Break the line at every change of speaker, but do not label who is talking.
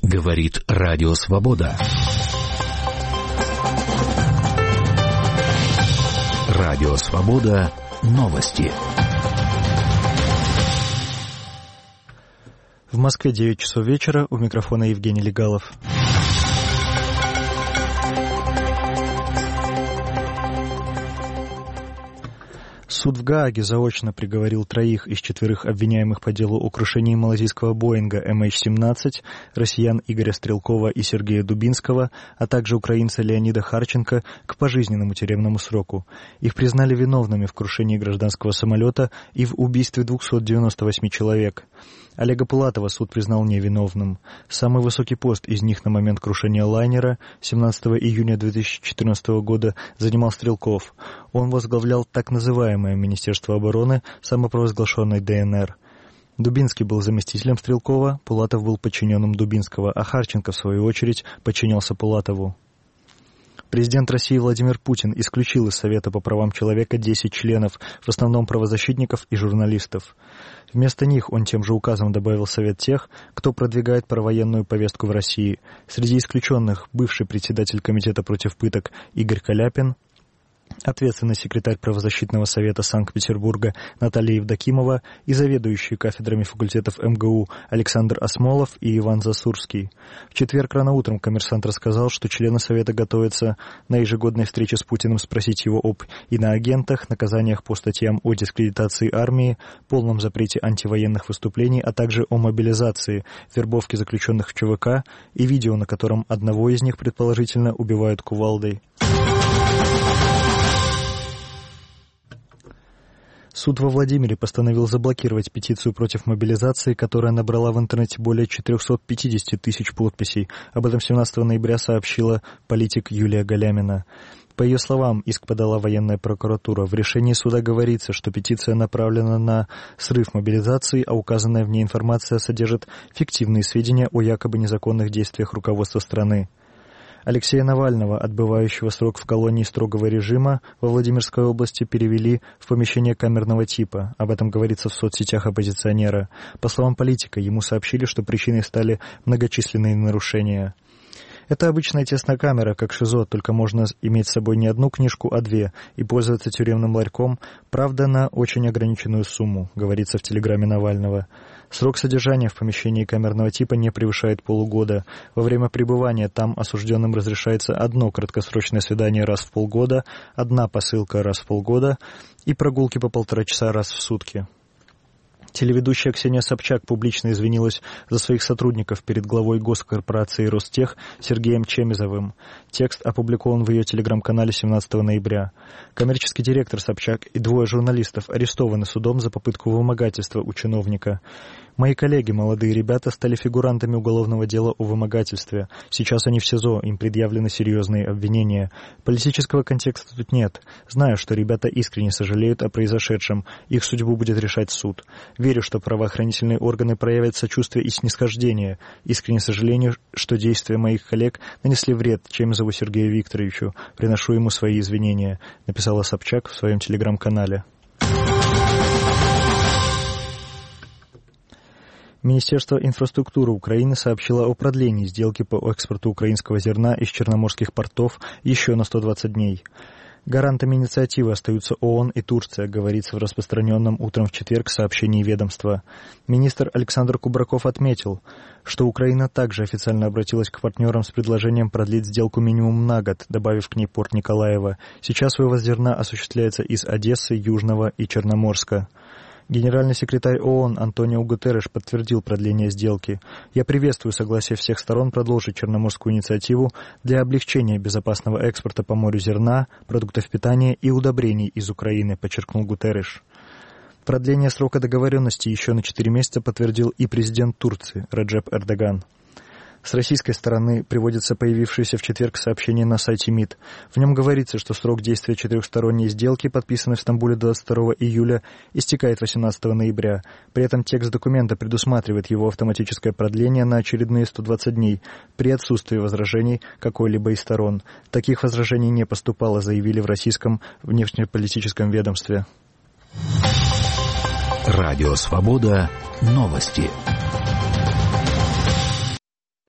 Говорит Радио Свобода. Радио Свобода. Новости.
В Москве 9 часов вечера. У микрофона Евгений Легалов. Суд в Гааге заочно приговорил 3 из 4 обвиняемых по делу о крушении малазийского Боинга MH17, россиян Игоря Стрелкова и Сергея Дубинского, а также украинца Леонида Харченко к пожизненному тюремному сроку. Их признали виновными в крушении гражданского самолета и в убийстве 298 человек. Олега Пулатова суд признал невиновным. Самый высокий пост из них на момент крушения лайнера 17 июня 2014 года занимал Стрелков. Он возглавлял так называемое Министерство обороны, самопровозглашенной ДНР. Дубинский был заместителем Стрелкова, Пулатов был подчиненным Дубинского, а Харченко, в свою очередь, подчинялся Пулатову. Президент России Владимир Путин исключил из Совета по правам человека 10 членов, в основном правозащитников и журналистов. Вместо них он тем же указом добавил в Совет тех, кто продвигает провоенную повестку в России. Среди исключенных бывший председатель Комитета против пыток Игорь Каляпин, ответственный секретарь правозащитного совета Санкт-Петербурга Наталья Евдокимова и заведующие кафедрами факультетов МГУ Александр Осмолов и Иван Засурский. В четверг рано утром «Коммерсант» рассказал, что члены совета готовятся на ежегодной встрече с Путиным спросить его об иноагентах, наказаниях по статьям о дискредитации армии, полном запрете антивоенных выступлений, а также о мобилизации, вербовке заключенных в ЧВК и видео, на котором одного из них, предположительно, убивают кувалдой. Суд во Владимире постановил заблокировать петицию против мобилизации, которая набрала в интернете более 450 тысяч подписей. Об этом 17 ноября сообщила политик Юлия Галямина. По ее словам, иск подала военная прокуратура. В решении суда говорится, что петиция направлена на срыв мобилизации, а указанная в ней информация содержит фиктивные сведения о якобы незаконных действиях руководства страны. Алексея Навального, отбывающего срок в колонии строгого режима во Владимирской области, перевели в помещение камерного типа. Об этом говорится в соцсетях оппозиционера. По словам политика, ему сообщили, что причиной стали многочисленные нарушения. Это обычная тесная камера, как ШИЗО, только можно иметь с собой не одну книжку, а 2, и пользоваться тюремным ларьком, правда, на очень ограниченную сумму, говорится в телеграме Навального. Срок содержания в помещении камерного типа не превышает полугода. Во время пребывания там осужденным разрешается одно краткосрочное свидание раз в полгода, одна посылка раз в полгода и прогулки по 1,5 часа раз в сутки. Телеведущая Ксения Собчак публично извинилась за своих сотрудников перед главой госкорпорации «Ростех» Сергеем Чемизовым. Текст опубликован в ее телеграм-канале 17 ноября. Коммерческий директор Собчак и 2 журналистов арестованы судом за попытку вымогательства у чиновника. Мои коллеги, молодые ребята, стали фигурантами уголовного дела о вымогательстве. Сейчас они в СИЗО, им предъявлены серьезные обвинения. Политического контекста тут нет. Знаю, что ребята искренне сожалеют о произошедшем. Их судьбу будет решать суд. Верю, что правоохранительные органы проявят сочувствие и снисхождение. Искренне сожалению, что действия моих коллег нанесли вред Чемизову Сергею Викторовичу. Приношу ему свои извинения, написала Собчак в своем телеграм-канале. Министерство инфраструктуры Украины сообщило о продлении сделки по экспорту украинского зерна из черноморских портов еще на 120 дней. Гарантами инициативы остаются ООН и Турция, говорится в распространенном утром в четверг сообщении ведомства. Министр Александр Кубраков отметил, что Украина также официально обратилась к партнерам с предложением продлить сделку минимум на год, добавив к ней порт Николаева. Сейчас вывоз зерна осуществляется из Одессы, Южного и Черноморска. Генеральный секретарь ООН Антонио Гутерреш подтвердил продление сделки. «Я приветствую согласие всех сторон продолжить Черноморскую инициативу для облегчения безопасного экспорта по морю зерна, продуктов питания и удобрений из Украины», подчеркнул Гутерреш. Продление срока договоренности еще на 4 месяца подтвердил и президент Турции Реджеп Эрдоган. С российской стороны приводится появившееся в четверг сообщение на сайте МИД. В нем говорится, что срок действия 4-сторонней сделки, подписанной в Стамбуле 22 июля, истекает 18 ноября. При этом текст документа предусматривает его автоматическое продление на очередные 120 дней при отсутствии возражений какой-либо из сторон. Таких возражений не поступало, заявили в российском внешнеполитическом ведомстве.
Радио «Свобода». Новости.